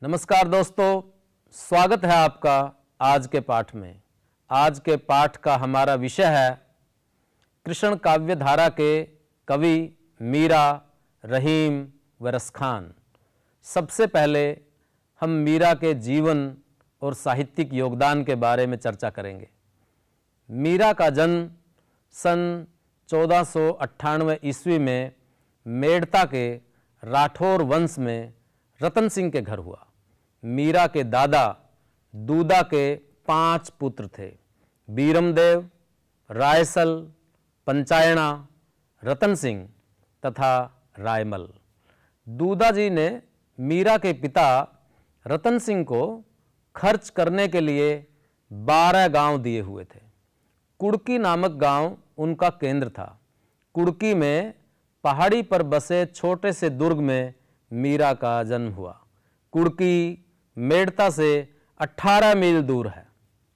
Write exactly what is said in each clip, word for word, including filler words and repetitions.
नमस्कार दोस्तों, स्वागत है आपका आज के पाठ में। आज के पाठ का हमारा विषय है कृष्ण काव्य धारा के कवि मीरा, रहीम व रसखान। सबसे पहले हम मीरा के जीवन और साहित्यिक योगदान के बारे में चर्चा करेंगे। मीरा का जन्म सन चौदह सौ अट्ठानवे ईस्वी में मेड़ता के राठौर वंश में रतन सिंह के घर हुआ। मीरा के दादा दूदा के पांच पुत्र थे, बीरमदेव, रायसल, पंचायणा, रतन सिंह तथा रायमल। दूदा जी ने मीरा के पिता रतन सिंह को खर्च करने के लिए बारह गांव दिए हुए थे। कुड़की नामक गांव उनका केंद्र था। कुड़की में पहाड़ी पर बसे छोटे से दुर्ग में मीरा का जन्म हुआ। कुड़की मेड़ता से अठारह मील दूर है।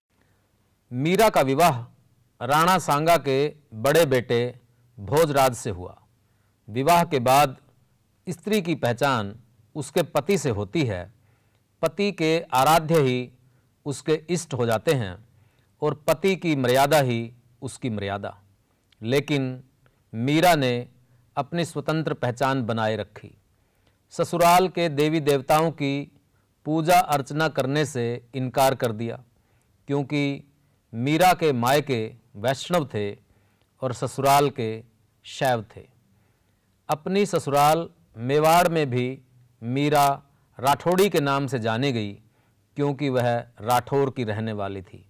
मीरा का विवाह राणा सांगा के बड़े बेटे भोजराज से हुआ। विवाह के बाद स्त्री की पहचान उसके पति से होती है। पति के आराध्य ही उसके इष्ट हो जाते हैं और पति की मर्यादा ही उसकी मर्यादा। लेकिन मीरा ने अपनी स्वतंत्र पहचान बनाए रखी। ससुराल के देवी देवताओं की पूजा अर्चना करने से इनकार कर दिया, क्योंकि मीरा के मायके वैष्णव थे और ससुराल के शैव थे। अपनी ससुराल मेवाड़ में भी मीरा राठौड़ी के नाम से जानी गई, क्योंकि वह राठौर की रहने वाली थी।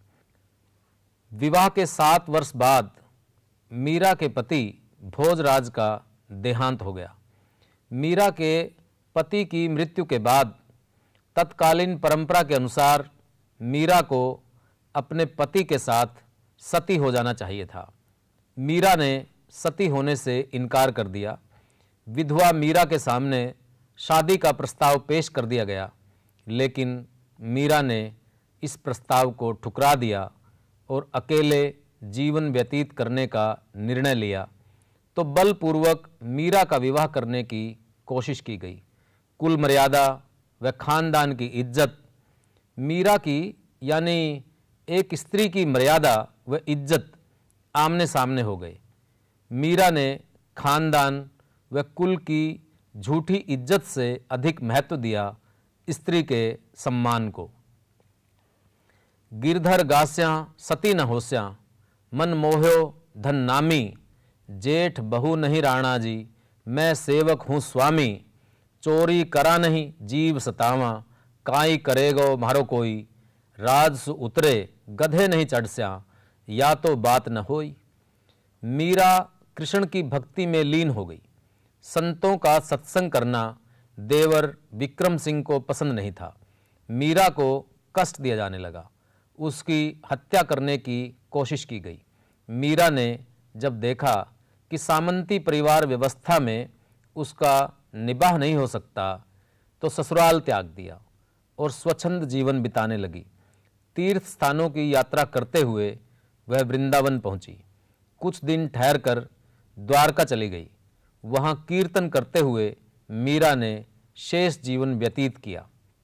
विवाह के सात वर्ष बाद मीरा के पति भोजराज का देहांत हो गया। मीरा के पति की मृत्यु के बाद तत्कालीन परंपरा के अनुसार मीरा को अपने पति के साथ सती हो जाना चाहिए था। मीरा ने सती होने से इनकार कर दिया। विधवा मीरा के सामने शादी का प्रस्ताव पेश कर दिया गया, लेकिन मीरा ने इस प्रस्ताव को ठुकरा दिया और अकेले जीवन व्यतीत करने का निर्णय लिया। तो बलपूर्वक मीरा का विवाह करने की कोशिश की गई। कुल मर्यादा व खानदान की इज्जत, मीरा की यानी एक स्त्री की मर्यादा व इज्जत आमने सामने हो गए। मीरा ने खानदान व कुल की झूठी इज्जत से अधिक महत्व दिया स्त्री के सम्मान को। गिरधर गास्यां सती न होस्यां, मन मोह्यो धन नामी, जेठ बहू नहीं राणा जी, मैं सेवक हूँ स्वामी, चोरी करा नहीं जीव सतावा, काई करेगो मारो कोई, राजसु उतरे गधे नहीं चढ़स्या, या तो बात न होई। मीरा कृष्ण की भक्ति में लीन हो गई। संतों का सत्संग करना देवर विक्रम सिंह को पसंद नहीं था। मीरा को कष्ट दिया जाने लगा। उसकी हत्या करने की कोशिश की गई। मीरा ने जब देखा कि सामंती परिवार व्यवस्था में उसका निबाह नहीं हो सकता, तो ससुराल त्याग दिया और स्वच्छंद जीवन बिताने लगी। तीर्थ स्थानों की यात्रा करते हुए वह वृंदावन पहुंची। कुछ दिन ठहरकर द्वारका चली गई। वहां कीर्तन करते हुए मीरा ने शेष जीवन व्यतीत किया।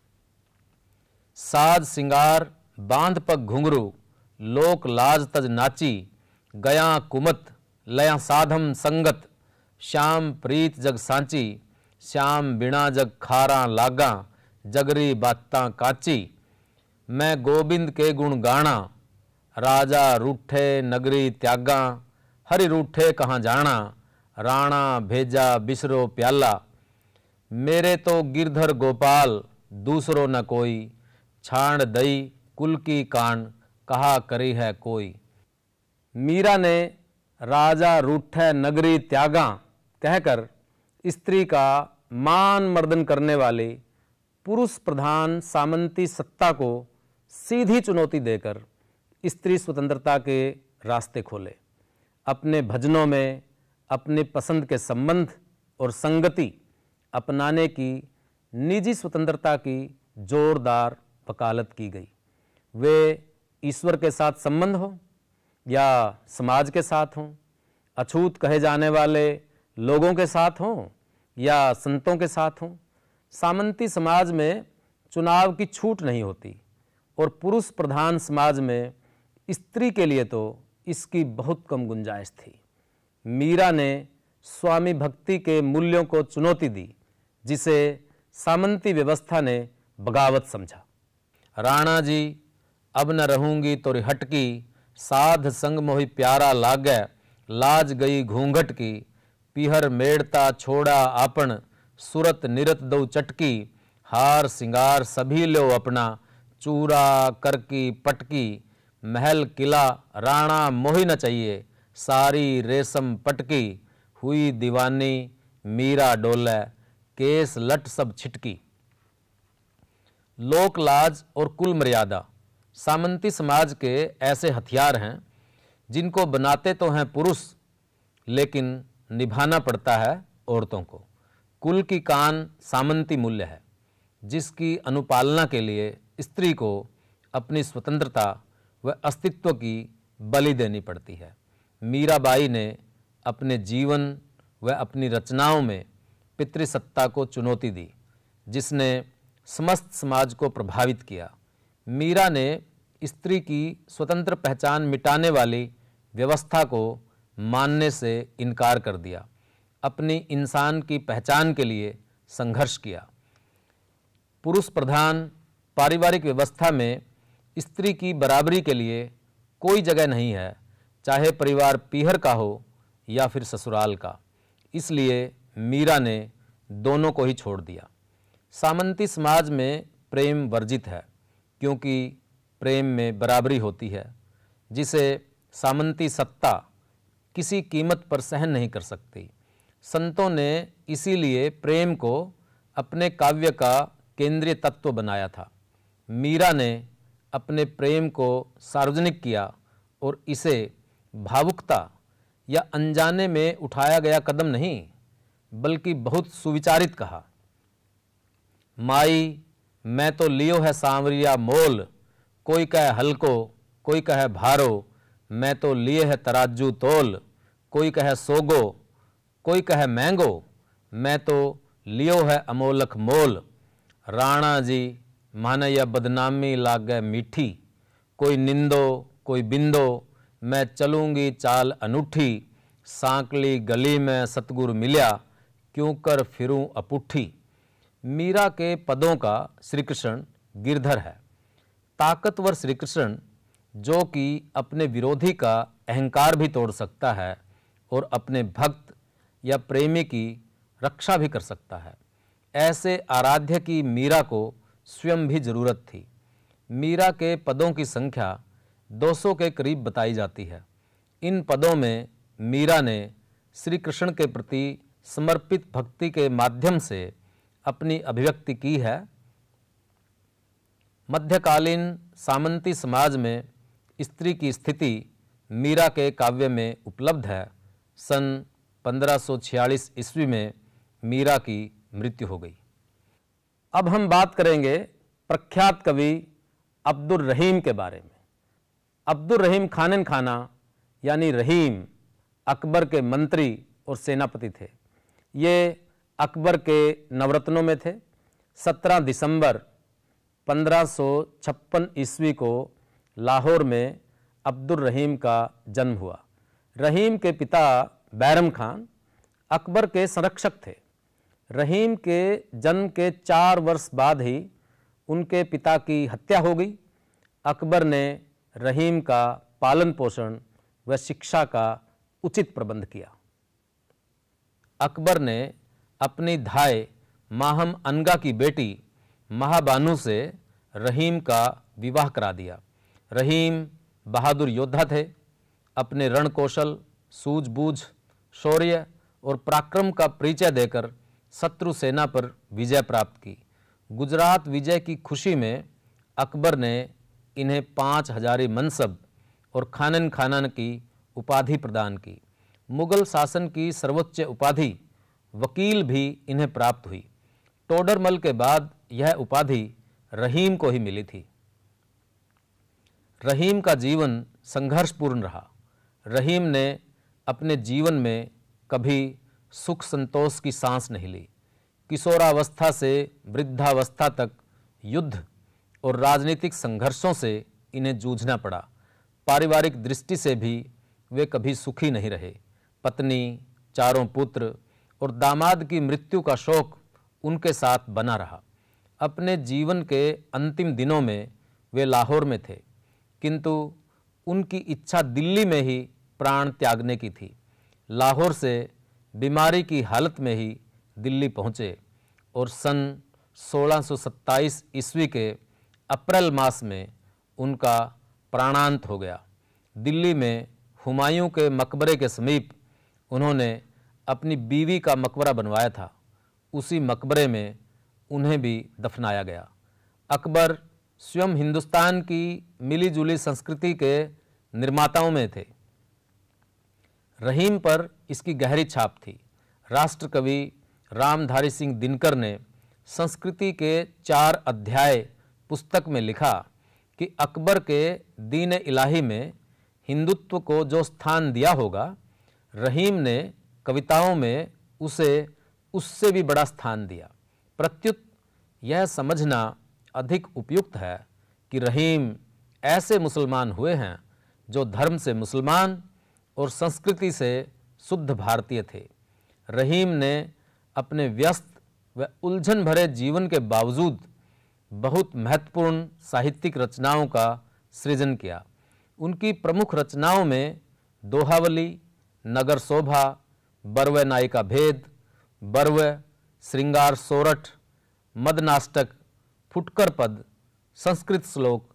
साज सिंगार बांध पग घुंघरू, लोक लाज तज नाची, गया कुमत लया साधम संगत, श्याम प्रीत जग सांची, श्याम बिना जग खारा लागा, जगरी बातां काची, मैं गोबिंद के गुण गाना, राजा रूठे नगरी त्यागा, हरि रूठे कहाँ जाना, राणा भेजा बिसरो प्याला, मेरे तो गिरधर गोपाल दूसरो न कोई, छाण दई कुल की कान कहा करी है कोई। मीरा ने राजा रूठे नगरी त्यागा कहकर स्त्री का मान मर्दन करने वाली पुरुष प्रधान सामंती सत्ता को सीधी चुनौती देकर स्त्री स्वतंत्रता के रास्ते खोले। अपने भजनों में अपने पसंद के संबंध और संगति अपनाने की निजी स्वतंत्रता की जोरदार वकालत की गई। वे ईश्वर के साथ संबंध हो या समाज के साथ हों, अछूत कहे जाने वाले लोगों के साथ हों या संतों के साथ हों, सामंती समाज में चुनाव की छूट नहीं होती और पुरुष प्रधान समाज में स्त्री के लिए तो इसकी बहुत कम गुंजाइश थी। मीरा ने स्वामी भक्ति के मूल्यों को चुनौती दी, जिसे सामंती व्यवस्था ने बगावत समझा। राणा जी अब न रहूंगी तो हटकी, साध संग मोहि प्यारा लागै, लाज गई घूंघट की, पिहर मेड़ता छोड़ा आपन, सुरत निरत दो चटकी, हार सिंगार सभी लो अपना, चूरा करकी पटकी, महल किला राणा मोहि न चाहिए, सारी रेशम पटकी, हुई दीवानी मीरा डोले, केस लट सब छिटकी। लोक लाज और कुल मर्यादा सामंती समाज के ऐसे हथियार हैं जिनको बनाते तो हैं पुरुष, लेकिन निभाना पड़ता है औरतों को। कुल की कान सामंती मूल्य है, जिसकी अनुपालना के लिए स्त्री को अपनी स्वतंत्रता व अस्तित्व की बलि देनी पड़ती है। मीराबाई ने अपने जीवन व अपनी रचनाओं में पितृसत्ता को चुनौती दी, जिसने समस्त समाज को प्रभावित किया। मीरा ने स्त्री की स्वतंत्र पहचान मिटाने वाली व्यवस्था को मानने से इनकार कर दिया, अपनी इंसान की पहचान के लिए संघर्ष किया। पुरुष प्रधान पारिवारिक व्यवस्था में स्त्री की बराबरी के लिए कोई जगह नहीं है, चाहे परिवार पीहर का हो या फिर ससुराल का। इसलिए मीरा ने दोनों को ही छोड़ दिया। सामंती समाज में प्रेम वर्जित है, क्योंकि प्रेम में बराबरी होती है, जिसे सामंती सत्ता किसी कीमत पर सहन नहीं कर सकती। संतों ने इसीलिए प्रेम को अपने काव्य का केंद्रीय तत्व बनाया था। मीरा ने अपने प्रेम को सार्वजनिक किया और इसे भावुकता या अनजाने में उठाया गया कदम नहीं, बल्कि बहुत सुविचारित कहा। माई मैं तो लियो है सांवरिया मोल, कोई कहे हल्को कोई कहे भारो, मैं तो लिए है तराजू तोल, कोई कहे सोगो कोई कहे महंगो, मैं तो लियो है अमोलक मोल। राणा जी माने यह बदनामी लागे मीठी, कोई निंदो कोई बिंदो, मैं चलूँगी चाल अनूठी, सांकली गली में सतगुरु मिल्या, क्यों कर फिरूं अपुठी। मीरा के पदों का श्री कृष्ण गिरधर है। ताकतवर श्री कृष्ण, जो कि अपने विरोधी का अहंकार भी तोड़ सकता है और अपने भक्त या प्रेमी की रक्षा भी कर सकता है, ऐसे आराध्य की मीरा को स्वयं भी जरूरत थी। मीरा के पदों की संख्या दो सौ के करीब बताई जाती है। इन पदों में मीरा ने श्री कृष्ण के प्रति समर्पित भक्ति के माध्यम से अपनी अभिव्यक्ति की है। मध्यकालीन सामंती समाज में स्त्री की स्थिति मीरा के काव्य में उपलब्ध है। सन पंद्रह सौ छियालीस ईस्वी में मीरा की मृत्यु हो गई। अब हम बात करेंगे प्रख्यात कवि अब्दुल रहीम के बारे में। अब्दुल रहीम खानन खाना यानी रहीम अकबर के मंत्री और सेनापति थे। ये अकबर के नवरत्नों में थे। सत्रह दिसंबर पंद्रह सौ छप्पन ईस्वी को लाहौर में अब्दुल रहीम का जन्म हुआ। रहीम के पिता बैरम खान अकबर के संरक्षक थे। रहीम के जन्म के चार वर्ष बाद ही उनके पिता की हत्या हो गई। अकबर ने रहीम का पालन पोषण व शिक्षा का उचित प्रबंध किया। अकबर ने अपनी धाय माहम अनगा की बेटी महाबानू से रहीम का विवाह करा दिया। रहीम बहादुर योद्धा थे। अपने रण कौशल, सूझबूझ, शौर्य और पराक्रम का परिचय देकर शत्रु सेना पर विजय प्राप्त की। गुजरात विजय की खुशी में अकबर ने इन्हें पाँच हजारी मनसब और खानन खाना की उपाधि प्रदान की। मुगल शासन की सर्वोच्च उपाधि वकील भी इन्हें प्राप्त हुई। टोडरमल के बाद यह उपाधि रहीम को ही मिली थी। रहीम का जीवन संघर्षपूर्ण रहा। रहीम ने अपने जीवन में कभी सुख संतोष की सांस नहीं ली। किशोरावस्था से वृद्धावस्था तक युद्ध और राजनीतिक संघर्षों से इन्हें जूझना पड़ा। पारिवारिक दृष्टि से भी वे कभी सुखी नहीं रहे। पत्नी, चारों पुत्र और दामाद की मृत्यु का शोक उनके साथ बना रहा। अपने जीवन के अंतिम दिनों में वे लाहौर में थे, किंतु उनकी इच्छा दिल्ली में ही प्राण त्यागने की थी। लाहौर से बीमारी की हालत में ही दिल्ली पहुँचे और सन सोलह सौ सत्ताईस ईस्वी के अप्रैल मास में उनका प्राणांत हो गया। दिल्ली में हुमायूं के मकबरे के समीप उन्होंने अपनी बीवी का मकबरा बनवाया था। उसी मकबरे में उन्हें भी दफनाया गया। अकबर स्वयं हिंदुस्तान की मिली जुली संस्कृति के निर्माताओं में थे। रहीम पर इसकी गहरी छाप थी। राष्ट्र कवि रामधारी सिंह दिनकर ने संस्कृति के चार अध्याय पुस्तक में लिखा कि अकबर के दीन इलाही में हिंदुत्व को जो स्थान दिया होगा, रहीम ने कविताओं में उसे उससे भी बड़ा स्थान दिया। प्रत्युत यह समझना अधिक उपयुक्त है कि रहीम ऐसे मुसलमान हुए हैं जो धर्म से मुसलमान और संस्कृति से शुद्ध भारतीय थे। रहीम ने अपने व्यस्त व उलझन भरे जीवन के बावजूद बहुत महत्वपूर्ण साहित्यिक रचनाओं का सृजन किया। उनकी प्रमुख रचनाओं में दोहावली, नगर शोभा, बरवे नायिका भेद, बरवे, श्रृंगार सोरठ, मदनाष्टक, फुटकर पद, संस्कृत श्लोक,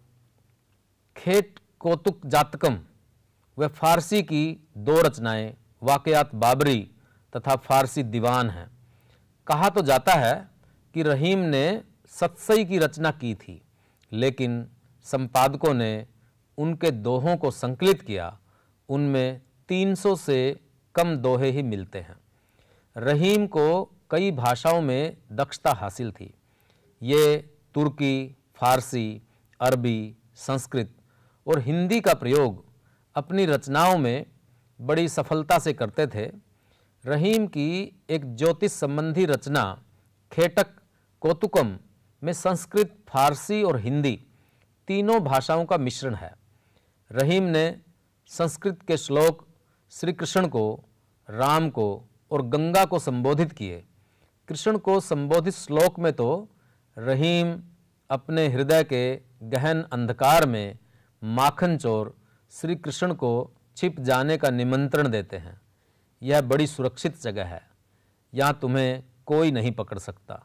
खेट कौतुक जातकम व फारसी की दो रचनाएं वाकयात बाबरी तथा फारसी दीवान हैं। कहा तो जाता है कि रहीम ने सतसई की रचना की थी, लेकिन संपादकों ने उनके दोहों को संकलित किया। उनमें तीन सौ से कम दोहे ही मिलते हैं। रहीम को कई भाषाओं में दक्षता हासिल थी। ये तुर्की, फारसी, अरबी, संस्कृत और हिंदी का प्रयोग अपनी रचनाओं में बड़ी सफलता से करते थे। रहीम की एक ज्योतिष संबंधी रचना खेटक कौतुकम में संस्कृत, फारसी और हिंदी तीनों भाषाओं का मिश्रण है। रहीम ने संस्कृत के श्लोक श्री कृष्ण को, राम को और गंगा को संबोधित किए। कृष्ण को संबोधित श्लोक में तो रहीम अपने हृदय के गहन अंधकार में माखन चोर श्री कृष्ण को छिप जाने का निमंत्रण देते हैं। यह बड़ी सुरक्षित जगह है, यहाँ तुम्हें कोई नहीं पकड़ सकता।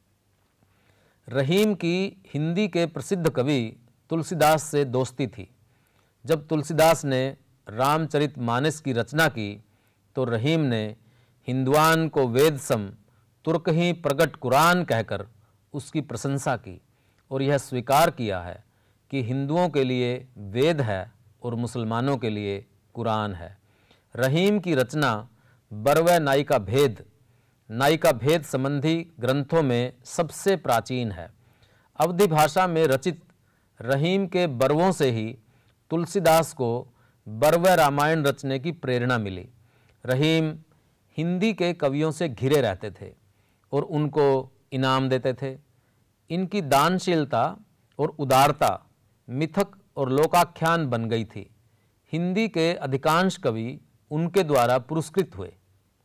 रहीम की हिंदी के प्रसिद्ध कवि तुलसीदास से दोस्ती थी। जब तुलसीदास ने रामचरितमानस की रचना की तो रहीम ने हिंदुआन को वेद सम तुर्क ही प्रगट कुरान कहकर उसकी प्रशंसा की और यह स्वीकार किया है कि हिंदुओं के लिए वेद है और मुसलमानों के लिए कुरान है। रहीम की रचना बरवे नायिका भेद नायिका भेद संबंधी ग्रंथों में सबसे प्राचीन है। अवधी भाषा में रचित रहीम के बरवों से ही तुलसीदास को बरवे रामायण रचने की प्रेरणा मिली। रहीम हिंदी के कवियों से घिरे रहते थे और उनको इनाम देते थे। इनकी दानशीलता और उदारता मिथक और लोकाख्यान बन गई थी। हिंदी के अधिकांश कवि उनके द्वारा पुरस्कृत हुए।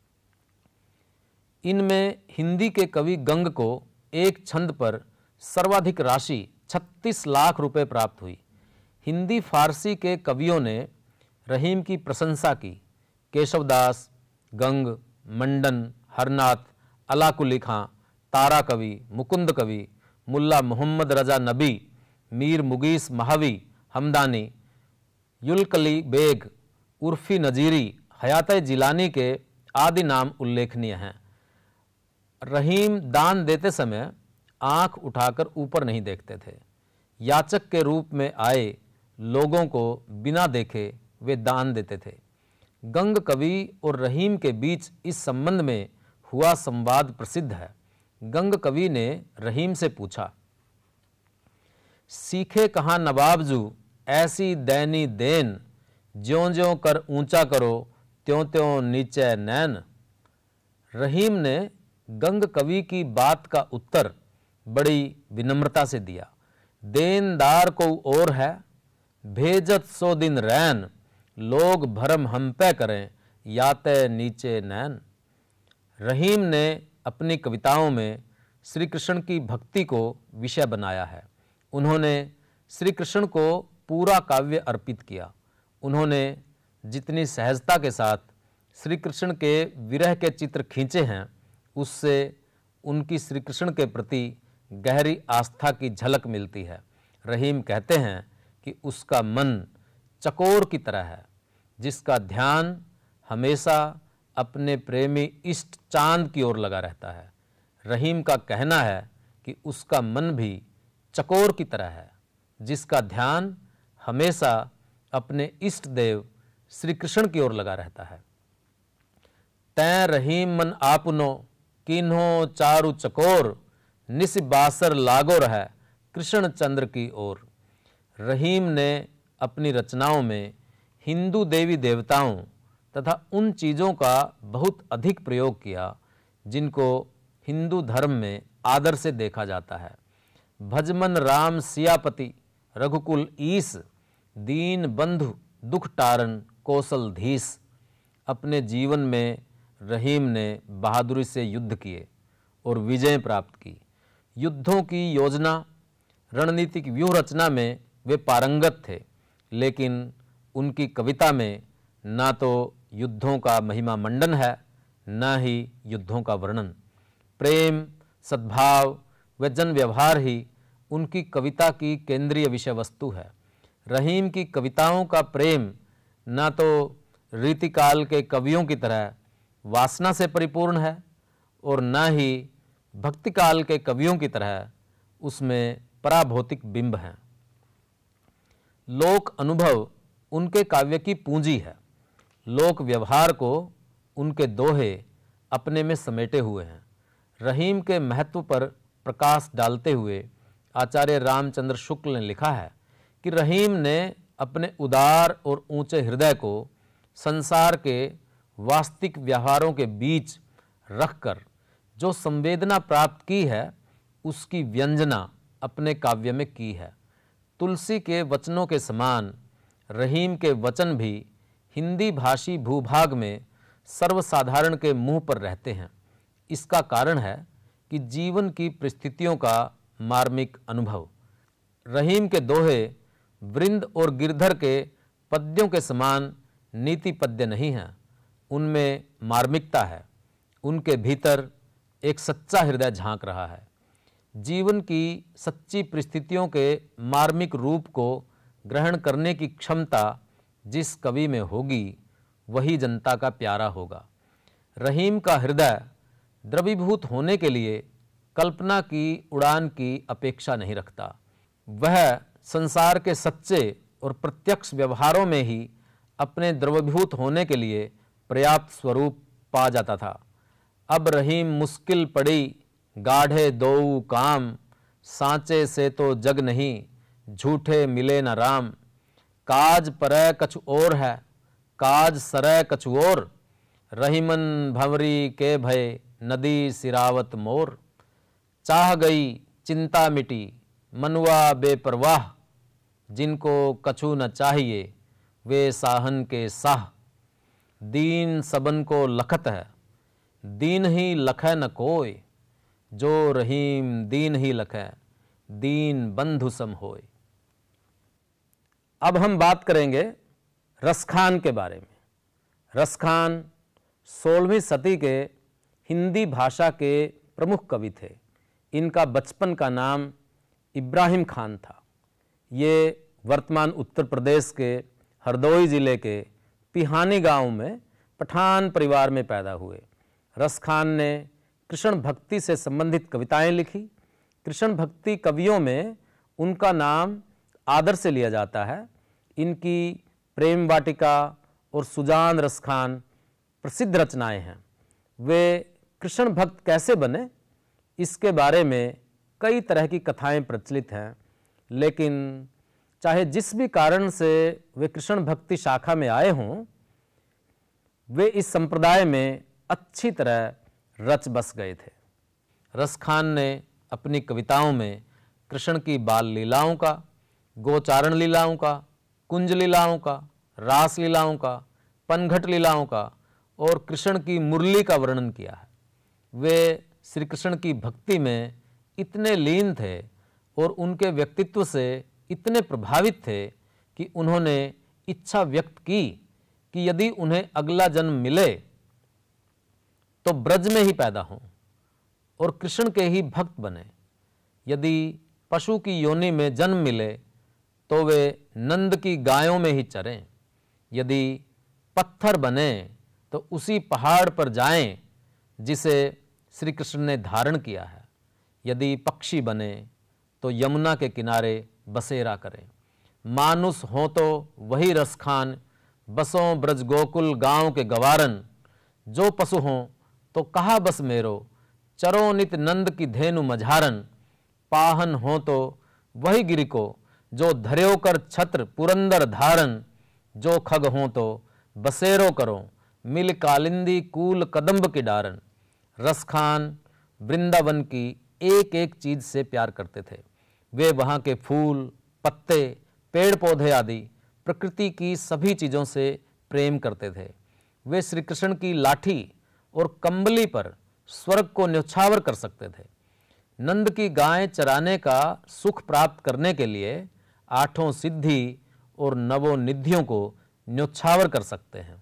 इनमें हिंदी के कवि गंग को एक छंद पर सर्वाधिक राशि छत्तीस लाख रुपए प्राप्त हुई। हिंदी फारसी के कवियों ने रहीम की प्रशंसा की। केशवदास, गंग, मंडन, हरनाथ, अलाकुली खां, तारा कवि, मुकुंद कवि, मुल्ला मोहम्मद रजा नबी, मीर मुगीस महावी हमदानी, युलकली बेग, उर्फी नजीरी, हयात जिलानी के आदि नाम उल्लेखनीय हैं। रहीम दान देते समय आंख उठाकर ऊपर नहीं देखते थे। याचक के रूप में आए लोगों को बिना देखे वे दान देते थे। गंग कवि और रहीम के बीच इस संबंध में हुआ संवाद प्रसिद्ध है। गंग कवि ने रहीम से पूछा, सीखे कहाँ नवाबजू ऐसी दैनी देन, ज्यों ज्यों कर ऊंचा करो त्यों त्यों नीचे नैन। रहीम ने गंग कवि की बात का उत्तर बड़ी विनम्रता से दिया। देनदार को और है, भेजत सो दिन रैन, लोग भरम हम पे करें, याते नीचे नैन। रहीम ने अपनी कविताओं में श्री कृष्ण की भक्ति को विषय बनाया है। उन्होंने श्री कृष्ण को पूरा काव्य अर्पित किया। उन्होंने जितनी सहजता के साथ श्री कृष्ण के विरह के चित्र खींचे हैं, उससे उनकी श्री कृष्ण के प्रति गहरी आस्था की झलक मिलती है। रहीम कहते हैं कि उसका मन चकोर की तरह है, जिसका ध्यान हमेशा अपने प्रेमी इष्ट चांद की ओर लगा रहता है। रहीम का कहना है कि उसका मन भी चकोर की तरह है, जिसका ध्यान हमेशा अपने इष्ट देव श्री कृष्ण की ओर लगा रहता है। तैं रहीम मन आपनो, किन्हो चारु चकोर, निस बासर लागो रह, कृष्ण चंद्र की ओर। रहीम ने अपनी रचनाओं में हिंदू देवी देवताओं तथा उन चीज़ों का बहुत अधिक प्रयोग किया जिनको हिंदू धर्म में आदर से देखा जाता है। भजमन राम सियापति, रघुकुल ईस, दीन बंधु दुख टारन कौशल धीस। अपने जीवन में रहीम ने बहादुरी से युद्ध किए और विजय प्राप्त की। युद्धों की योजना, रणनीतिक व्यूह रचना में वे पारंगत थे, लेकिन उनकी कविता में ना तो युद्धों का महिमा मंडन है, न ही युद्धों का वर्णन। प्रेम, सद्भाव व जन व्यवहार ही उनकी कविता की केंद्रीय विषय वस्तु है। रहीम की कविताओं का प्रेम न तो रीतिकाल के कवियों की तरह वासना से परिपूर्ण है और न ही भक्तिकाल के कवियों की तरह उसमें पराभौतिक बिंब हैं। लोक अनुभव उनके काव्य की पूंजी है। लोक व्यवहार को उनके दोहे अपने में समेटे हुए हैं। रहीम के महत्व पर प्रकाश डालते हुए आचार्य रामचंद्र शुक्ल ने लिखा है कि रहीम ने अपने उदार और ऊंचे हृदय को संसार के वास्तविक व्यवहारों के बीच रखकर जो संवेदना प्राप्त की है, उसकी व्यंजना अपने काव्य में की है। तुलसी के वचनों के समान रहीम के वचन भी हिंदी भाषी भूभाग में सर्वसाधारण के मुंह पर रहते हैं। इसका कारण है कि जीवन की परिस्थितियों का मार्मिक अनुभव। रहीम के दोहे वृंद और गिरधर के पद्यों के समान नीति पद्य नहीं हैं, उनमें मार्मिकता है। उनके भीतर एक सच्चा हृदय झांक रहा है। जीवन की सच्ची परिस्थितियों के मार्मिक रूप को ग्रहण करने की क्षमता जिस कवि में होगी, वही जनता का प्यारा होगा। रहीम का हृदय द्रवीभूत होने के लिए कल्पना की उड़ान की अपेक्षा नहीं रखता। वह संसार के सच्चे और प्रत्यक्ष व्यवहारों में ही अपने द्रवीभूत होने के लिए पर्याप्त स्वरूप पा जाता था। अब रहीम मुश्किल पड़ी गाढ़े दोऊ काम, सांचे से तो जग नहीं, झूठे मिले न राम। काज परय कछु और है, काज सरय कछु और, रहीमन भंवरी के भय नदी सिरावत मोर। चाह गई चिंता मिटी मनवा बेपरवाह, जिनको कछु न चाहिए वे साहन के साह। दीन सबन को लखत है, दीन ही लखै न कोय, जो रहीम दीन ही लखै, दीन बंधु सम होय। अब हम बात करेंगे रसखान के बारे में। रसखान सोलहवीं सदी के हिंदी भाषा के प्रमुख कवि थे। इनका बचपन का नाम इब्राहिम खान था। ये वर्तमान उत्तर प्रदेश के हरदोई ज़िले के पिहानी गांव में पठान परिवार में पैदा हुए। रसखान ने कृष्ण भक्ति से संबंधित कविताएं लिखी। कृष्ण भक्ति कवियों में उनका नाम आदर से लिया जाता है। इनकी प्रेम वाटिका और सुजान रसखान प्रसिद्ध रचनाएं हैं। वे कृष्ण भक्त कैसे बने, इसके बारे में कई तरह की कथाएं प्रचलित हैं, लेकिन चाहे जिस भी कारण से वे कृष्ण भक्ति शाखा में आए हों, वे इस संप्रदाय में अच्छी तरह रच बस गए थे। रसखान ने अपनी कविताओं में कृष्ण की बाल लीलाओं का, गोचारण लीलाओं का, कुंज लीलाओं का, रास लीलाओं का, पनघट लीलाओं का और कृष्ण की मुरली का वर्णन किया है। वे श्री कृष्ण की भक्ति में इतने लीन थे और उनके व्यक्तित्व से इतने प्रभावित थे कि उन्होंने इच्छा व्यक्त की कि यदि उन्हें अगला जन्म मिले तो ब्रज में ही पैदा हों और कृष्ण के ही भक्त बने। यदि पशु की योनि में जन्म मिले तो वे नंद की गायों में ही चरें। यदि पत्थर बने तो उसी पहाड़ पर जाएं जिसे श्री कृष्ण ने धारण किया है। यदि पक्षी बने तो यमुना के किनारे बसेरा करें। मानुष हो तो वही रस खान, बसों ब्रज गोकुल गांव के गवारन। जो पशु हों तो कहा बस मेरो, चरो नित नंद की धेनु मझारन। पाहन हो तो वही गिरि को, जो धर्यो कर छत्र पुरंदर धारन। जो खग हो तो बसेरो करो, मिल कालिंदी कूल कदम्ब की डारन। रसखान वृंदावन की एक एक चीज से प्यार करते थे। वे वहाँ के फूल, पत्ते, पेड़ पौधे आदि प्रकृति की सभी चीज़ों से प्रेम करते थे। वे श्री कृष्ण की लाठी और कंबली पर स्वर्ग को न्यौछावर कर सकते थे। नंद की गाय चराने का सुख प्राप्त करने के लिए आठों सिद्धि और नवों निधियों को न्यौछावर कर सकते हैं।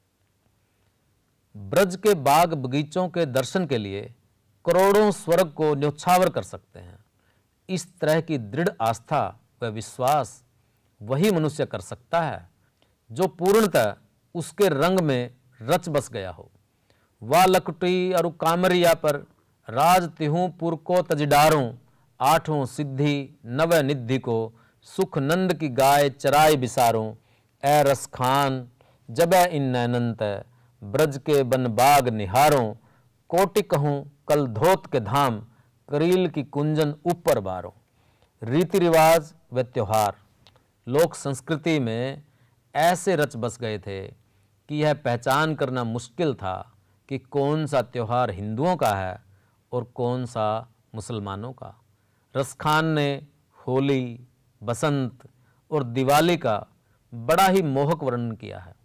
ब्रज के बाग बगीचों के दर्शन के लिए करोड़ों स्वर्ग को न्यौछावर कर सकते हैं। इस तरह की दृढ़ आस्था व विश्वास वही मनुष्य कर सकता है जो पूर्णतः उसके रंग में रच बस गया हो। वा लकुटी और कामरिया पर राज तिहूं पुर को तजडारों। आठों सिद्धि नव निधि को सुख नंद की गाय चराई बिसारों। ए रस खान जबै इन नैनंत, ब्रज के बन बाग निहारों। कोटि कहूँ कल धोत के धाम, करील की कुंजन ऊपर बारों। रीति रिवाज व त्योहार लोक संस्कृति में ऐसे रच बस गए थे कि यह पहचान करना मुश्किल था कि कौन सा त्योहार हिंदुओं का है और कौन सा मुसलमानों का। रसखान ने होली, बसंत और दिवाली का बड़ा ही मोहक वर्णन किया है।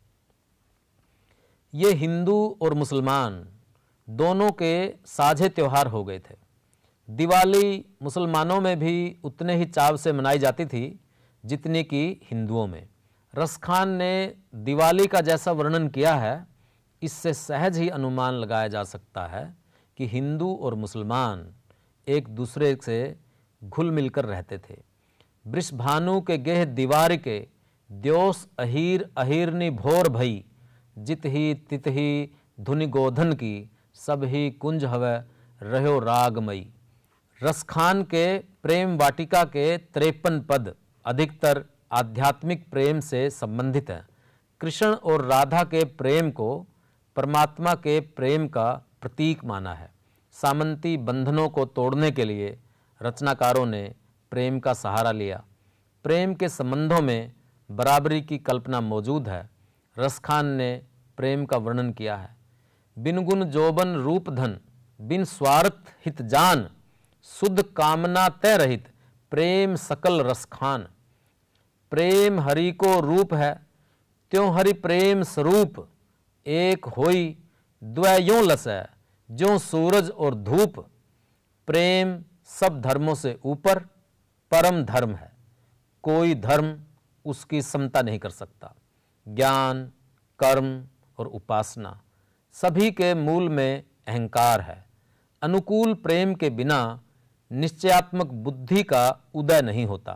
ये हिंदू और मुसलमान दोनों के साझे त्योहार हो गए थे। दिवाली मुसलमानों में भी उतने ही चाव से मनाई जाती थी जितनी कि हिंदुओं में। रसखान ने दिवाली का जैसा वर्णन किया है, इससे सहज ही अनुमान लगाया जा सकता है कि हिंदू और मुसलमान एक दूसरे से घुल मिलकर रहते थे। वृषभानु के गेह दीवार के, द्योस अहीर अहीरनी भोर भई। जित ही तित ही धुनि गोधन की, सब ही कुंज हवै रहो रागमयी। रसखान के प्रेम वाटिका के त्रेपन पद अधिकतर आध्यात्मिक प्रेम से संबंधित हैं। कृष्ण और राधा के प्रेम को परमात्मा के प्रेम का प्रतीक माना है। सामंती बंधनों को तोड़ने के लिए रचनाकारों ने प्रेम का सहारा लिया। प्रेम के संबंधों में बराबरी की कल्पना मौजूद है। रसखान ने प्रेम का वर्णन किया है। बिन गुण जोबन रूप धन, बिन स्वार्थ हित जान। शुद्ध कामना तय रहित, प्रेम सकल रसखान। प्रेम हरि को रूप है, त्यों हरि प्रेम स्वरूप। एक होई द्वयों लसै, ज्यों सूरज और धूप। प्रेम सब धर्मों से ऊपर परम धर्म है। कोई धर्म उसकी समता नहीं कर सकता। ज्ञान, कर्म और उपासना सभी के मूल में अहंकार है। अनुकूल प्रेम के बिना निश्चयात्मक बुद्धि का उदय नहीं होता।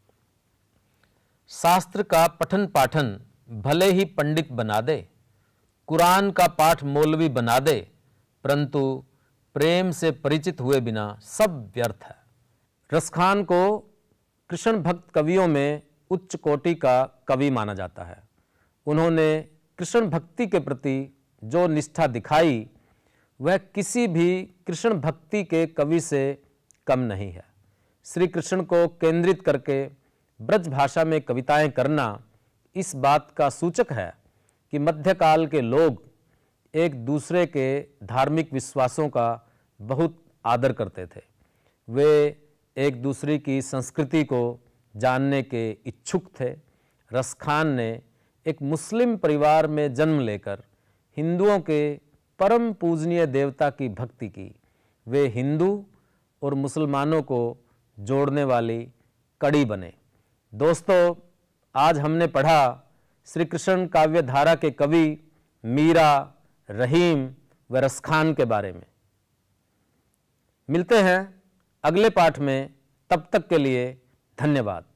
शास्त्र का पठन पाठन भले ही पंडित बना दे, कुरान का पाठ मौलवी बना दे, परंतु प्रेम से परिचित हुए बिना सब व्यर्थ है। रसखान को कृष्ण भक्त कवियों में उच्च कोटि का कवि माना जाता है। उन्होंने कृष्ण भक्ति के प्रति जो निष्ठा दिखाई वह किसी भी कृष्ण भक्ति के कवि से कम नहीं है। श्री कृष्ण को केंद्रित करके ब्रज भाषा में कविताएं करना इस बात का सूचक है कि मध्यकाल के लोग एक दूसरे के धार्मिक विश्वासों का बहुत आदर करते थे। वे एक दूसरे की संस्कृति को जानने के इच्छुक थे। रस खान ने एक मुस्लिम परिवार में जन्म लेकर हिंदुओं के परम पूजनीय देवता की भक्ति की। वे हिंदू और मुसलमानों को जोड़ने वाली कड़ी बने। दोस्तों, आज हमने पढ़ा श्री कृष्ण काव्य धारा के कवि मीरा, रहीम व रस खान के बारे में। मिलते हैं अगले पाठ में, तब तक के लिए धन्यवाद।